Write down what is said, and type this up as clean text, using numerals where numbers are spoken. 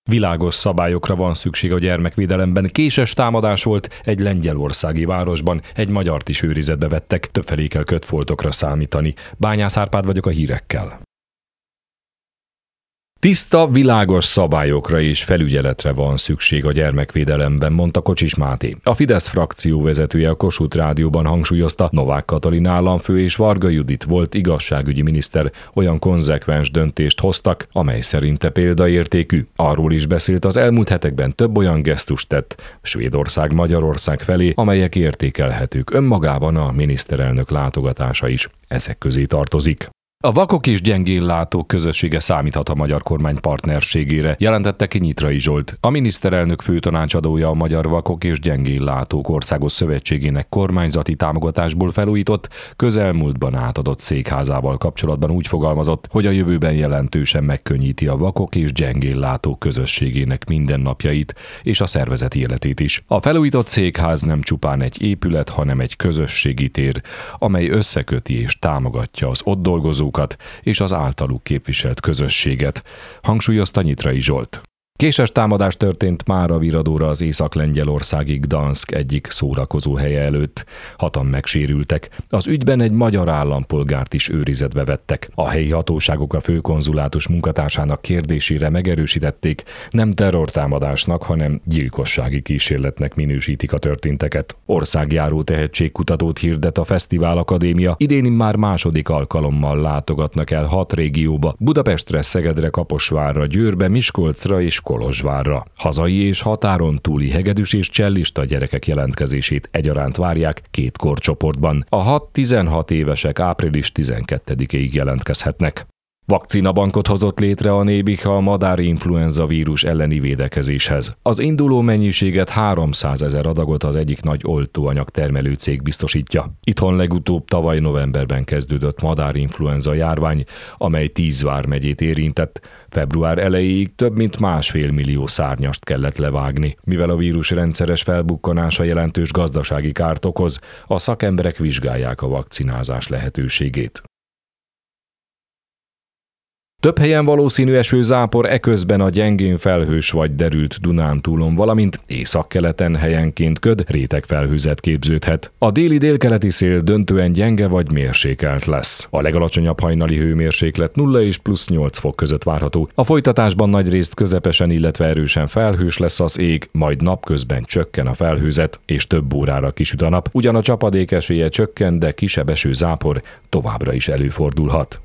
Világos szabályokra van szükség a gyermekvédelemben. Késes támadás volt egy lengyelországi városban, egy magyart is őrizetbe vettek, többfelé kell kötfoltokra számítani. Bányász Árpád vagyok a hírekkel. Tiszta, világos szabályokra és felügyeletre van szükség a gyermekvédelemben, mondta Kocsis Máté. A Fidesz frakció vezetője a Kossuth Rádióban hangsúlyozta, Novák Katalin államfő és Varga Judit volt igazságügyi miniszter olyan konzekvens döntést hoztak, amely szerinte példaértékű. Arról is beszélt, az elmúlt hetekben több olyan gesztust tett Svédország, Magyarország felé, amelyek értékelhetők. Önmagában a miniszterelnök látogatása is ezek közé tartozik. A vakok és gyengénlátók közössége számíthat a magyar kormány partnerségére, jelentette ki Nyitrai Zsolt. A miniszterelnök főtanácsadója a Magyar Vakok és Gyengénlátók Országos Szövetségének kormányzati támogatásból felújított, közelmúltban átadott székházával kapcsolatban úgy fogalmazott, hogy a jövőben jelentősen megkönnyíti a vakok és gyengénlátók közösségének mindennapjait és a szervezeti életét is. A felújított székház nem csupán egy épület, hanem egy közösségi tér, amely összeköti és támogatja az ott dolgozók és az általuk képviselt közösséget, hangsúlyozta Nyitrai Zsolt. Késes támadás történt Mára-Viradóra az észak-lengyelországi Gdansk egyik szórakozó helye előtt. 6-an megsérültek. Az ügyben egy magyar állampolgárt is őrizetbe vettek. A helyi hatóságok a főkonzulátus munkatársának kérdésére megerősítették, nem terrortámadásnak, hanem gyilkossági kísérletnek minősítik a történteket. Országjáró tehetségkutatót hirdet a Fesztivál Akadémia. Idén már második alkalommal látogatnak el 6 régióba: Budapestre, Szegedre, Kaposvárra, Győrbe, Miskolcra és Kolozsvárra. Hazai és határon túli hegedűs és csellista gyerekek jelentkezését egyaránt várják 2 korcsoportban. A 6-16 évesek április 12-ig jelentkezhetnek. Vakcinabankot hozott létre a Nébih a madárinfluenza vírus elleni védekezéshez. Az induló mennyiséget 300 000 adagot az egyik nagy oltóanyag termelő cég biztosítja. Itthon legutóbb tavaly novemberben kezdődött madárinfluenza járvány, amely 10 vármegyét érintett. Február elejéig több mint 1,5 millió szárnyast kellett levágni. Mivel a vírus rendszeres felbukkanása jelentős gazdasági kárt okoz, a szakemberek vizsgálják a vakcinázás lehetőségét. Több helyen valószínű esőzápor, eközben a gyengén felhős vagy derült Dunántúlon, valamint északkeleten helyenként köd, rétegfelhőzet képződhet. A déli-délkeleti szél döntően gyenge vagy mérsékelt lesz. A legalacsonyabb hajnali hőmérséklet 0 és +8 fok között várható. A folytatásban nagyrészt közepesen, illetve erősen felhős lesz az ég, majd napközben csökken a felhőzet, és több órára kisüt a nap. Ugyan a csapadék esélye csökken, de kisebb esőzápor továbbra is előfordulhat.